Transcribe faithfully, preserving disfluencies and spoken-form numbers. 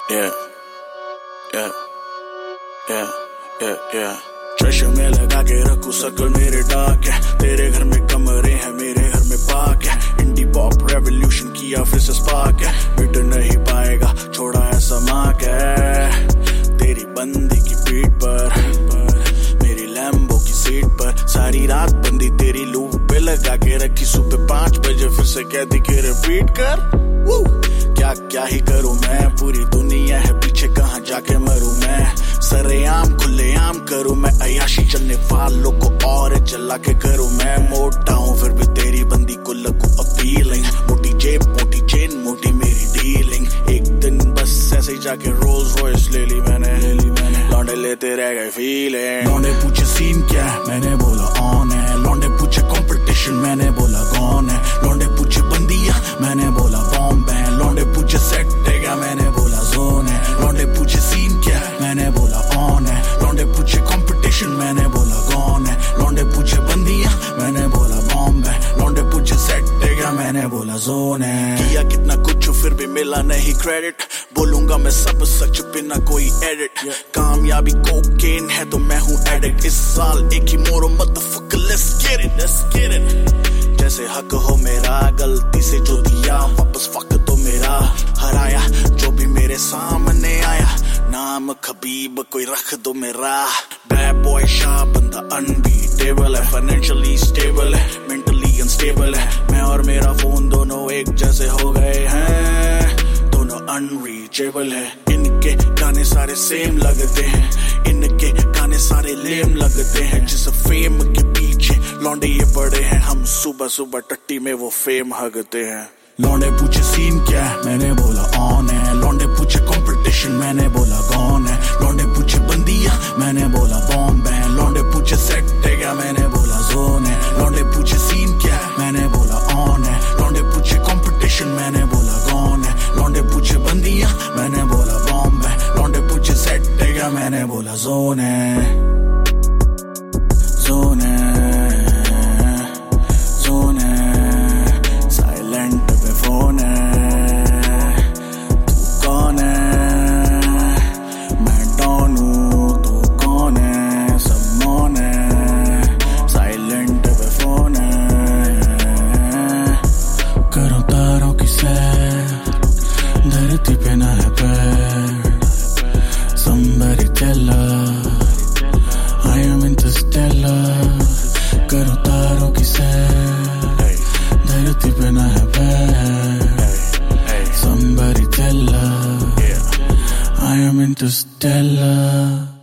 Yeah, yeah, yeah, yeah, yeah. चश्मे में लगा के रखूं सर्कल मेरे डार्क है, तेरे घर में कमरे हैं मेरे घर में पार्क है, इंडी पॉप रेवोल्यूशन किया फिर से स्पार्क है, मिट नहीं पाएगा छोड़ा ऐसा मार्क है, तेरी बंदी की पीठ पर मेरी लैम्बो की सीट पर, सारी रात बंदी तेरी लूप पे लगा के रखी, सुबह पांच बजे फिर से कहती कि रिपीट कर। क्या क्या ही करूं मैं, पूरी दुनिया है पीछे कहां जाके मरूं मैं, सरेआम खुलेआम करूं मैं अयाशी, चलने वालों को और चला के करूं मैं, मोटा हूं फिर भी तेरी बंदी को लगू अपीलिंग, मोटी जेब मोटी चेन मोटी मेरी डीलिंग, एक दिन बस ऐसे ही जाके रोल्स रॉयस ले ली मैंने ले ली मैंने लौंडे लेते रह गए फीलिंग। लौंडे पूछे सीन क्या है, मैंने बोला ऑन है, लौंडे पूछे कंपटीशन, मैंने बोला कौन है, लौंडे पूछे बंदिया, मैंने बोला बॉम्ब है, लौंडे पूछे सेट है क्या, मैंने बोला जोन है, लौंडे पूछे सीन क्या है, मैंने बोला ऑन है, लौंडे पूछे कंपटीशन, मैंने बोला कौन है, लौंडे पूछे बंदिया, मैंने बोला बॉम्ब है, लौंडे पूछे सेट है क्या, मैंने बोला जोन है। किया कितना कुछ फिर भी मिला नहीं क्रेडिट, बोलूंगा मैं सब सच बिना कोई एडिट, कामयाबी कोकेन है तो मैं हूँ एडिक्ट, इस साल एक ही मोरो motherfucker let's get it let's get it, जैसे हक हो मेरा गलती से जो दिया वापस फक तो मेरा, हराया जो भी मेरे सामने आया, नाम खबीब कोई रख दो मेरा, बैड बॉय शाह बंदा अनबीटेबल है, फाइनेंशियली स्टेबल है, मेंटली अनस्टेबल है, मैं और मेरा फोन दोनों एक जैसे हो गए हैं, दोनों अनरीचेबल है, इनके गाने सारे सेम लगते हैं, इनके गाने सारे लेम लगते हैं, जिस फेम के पीछे लौंडे ये पड़े हैं, हम सुबह सुबह टट्टी में वो फेम हगते हैं। लौंडे पूछे सीन क्या है, मैंने बोला ऑन है, लौंडे पूछे कंपटीशन, मैंने बोला कौन है, लौंडे पूछे बंदिया, मैंने बोला बॉम्ब है, लौंडे पूछे सेट है क्या, मैंने बोला जोन है, लौंडे पूछे सीन क्या है, मैंने बोला ऑन है, लौंडे पूछे कंपटीशन, मैंने बोला कौन है, लौंडे पूछे बंदिया, मैंने बोला बॉम्ब है, लौंडे पूछे सेट है क्या, मैंने बोला जोन है जोन है जोन है, साइलेंट पे फोन है, तू कौन है, मैं डॉन हूँ तू कौन है, सब मौन है, साइलेंट पे फोन है, करो तारों की सैर, धरती पे ना है पैर, somebody tell her I am interstellar, करो तारों की सैर, धरती पे ना है पैर, somebody tell her I am interstellar।